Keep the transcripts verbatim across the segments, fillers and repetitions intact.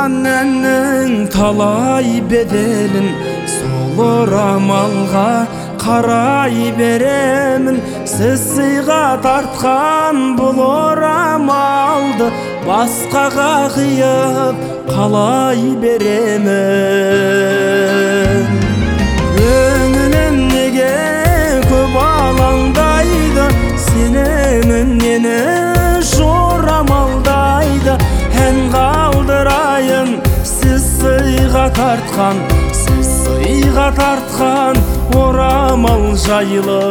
жазған әннің талай беделін сол орамалға қарай беремін. Сіз сыйға тартқан бұл орамалды басқаға қиып қалай беремін. Көңілім неге көп алаңдайды, сенемін нені жорамалдайды. Ән қалдырайын сіз сыйға тартқан, сіз сыйға тартқан орамал жайлы.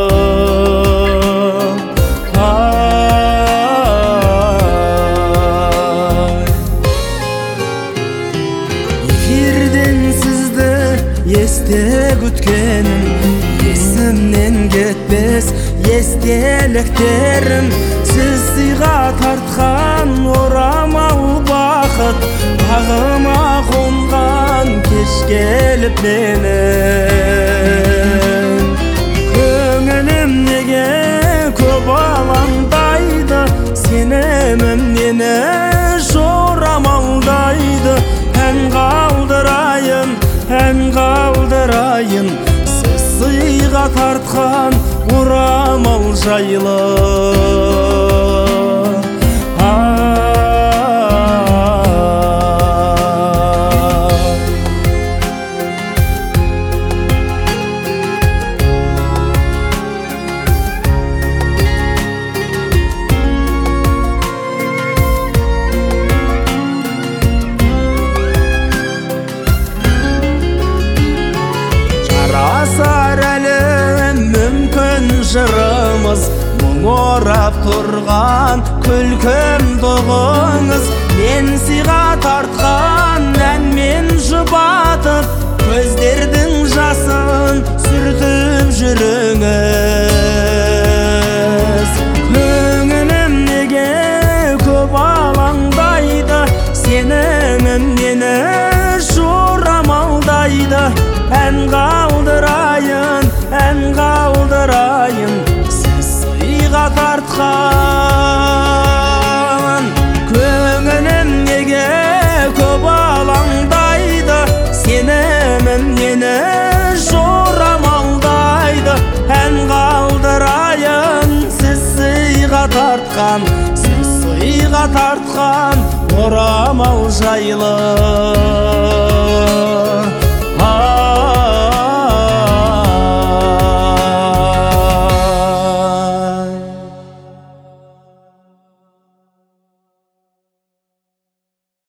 Эфирден сізді есте күткенім, есімнен кетпес естеліктерім. Сіз сыйға тартқан орамал бақыт бағыма қонған кеш келіп менің. Көңілім неге көп алаңдайды, сенемін нені жорамалдайды. Ән қалдырайын, ән қалдырайын сіз сыйға тартқан орамал жайлы. Жарасар әлі мүмкін жырымыз, мұң орап тұрған күлкім тұғыңыз. Мен сыйға тартқан әнмен жұбатып, көздердің жасын сүртіп жүріңіз. Көңілім неге көп алаңдайды, сенімім нені жорамалдайды. Ән қалдырайын, ән қалдырайын сіз сыйға тартқан. Көңілім неге көп алаңдайды, сенімім нені жорамалдайды. Ән қалдырайын сіз сыйға тартқан, сіз сыйға тартқан орамал жайлы.